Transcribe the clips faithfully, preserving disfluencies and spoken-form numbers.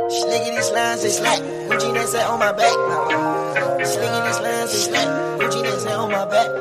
Slickity slimes, they slack. Gucci that set on my back. Slickity slimes, they slack. Gucci that set on my back.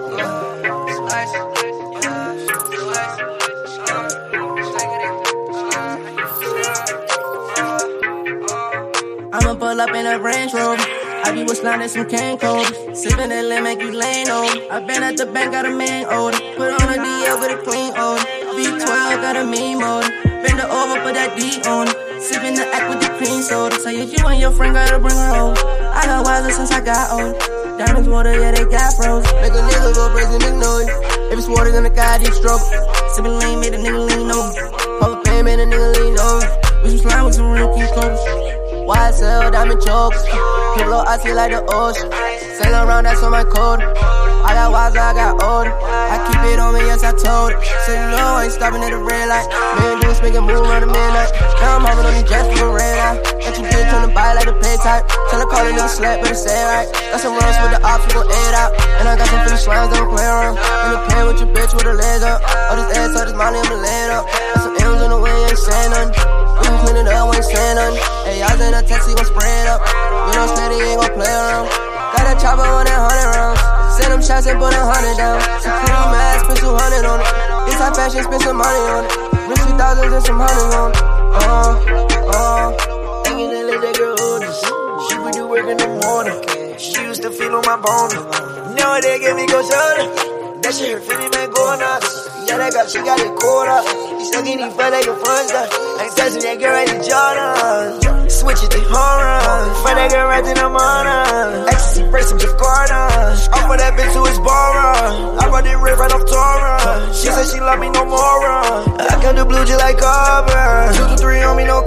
I'ma pull up in a Range Rover. I be with slime and some cane cold. Sippin' that lemon, make you lane over. I been at the bank, got a man odor. Put on a D L with a clean odor. V twelve, got a mean motor. Bend her over, put that D on it. Sippin' the act with the cream soda. Say if you and your friend gotta bring her over. I got wiser since I got older. Diamonds water, yeah, they got froze. Make a nigga go crazy, nigga know it. If it's water, gonna guide deep stroke. Sippin' lean, made a nigga lean over. Pop a pan, made a nigga lean over. With some slime, with some real key clothes. Y S L, diamond chokes. People I see like the ocean. Sail around, that's on my code. I got wiser, I got older. I keep it on me, yes, I told it. So you know I ain't stopping at the red light. Man, dudes make a move around the midnight. Now I'm hopping on these jets for a red eye. Got you bitch on the buy like the pay type. Tell her call a nigga slap, better say it right. Got some runs with the ops, we gon' air out. And I got some Philly slimes, don't play around. In the pen with your bitch with her legs up. All this ass, all this money, I'ma lay it up. Got some M's in the way, ain't saying nothing. We can clean it up, ain't saying nothing. Hey, y'all in a taxi, gon' spray it up. You know steady, ain't gon' play around. Got that chopper on that hundred rounds. Send them shots and put a hundred down. Some pretty mask, spend two hundred on it. This high fashion, spend some money on it. Rich two thousands and some hundreds on it. Uh, uh. Thinking to let that girl hold us. She would do work in the morning. She used to feel on my bone. Now they give me go shoulder. That shit her feeling man going up. Yeah, that girl, she got it caught up. She stuck in these fat like a front stuff. Ain't touching that girl right to Jordan. Switch it to home. Find that girl right in the morning. Ecstasy, brace some Jeff Gordon. Off of that bitch who is boring. I brought it red right off Torah. She said she love me no more. I got the blue just like carbon. Two to three on me, no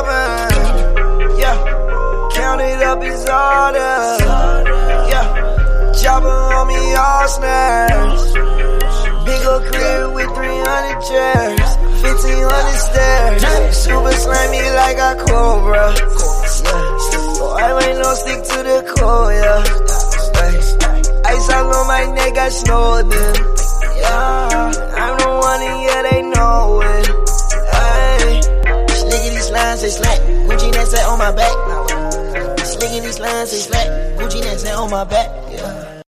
carbon. Yeah, count it up, it's order. Yeah, chopper on me, all snares. Big ol' crib with three hundred chairs, fifteen hundred stairs. Super slimy like a cobra. Yeah, boy, I ain't no stick to the core, yeah. Ice all on my neck, I snowed in. Yeah, I'm the one and yeah, they know it. Hey, slickity slimes, they slack. Gucci that set on my back. Slickity slimes, they slack. Gucci that set on my back. Yeah.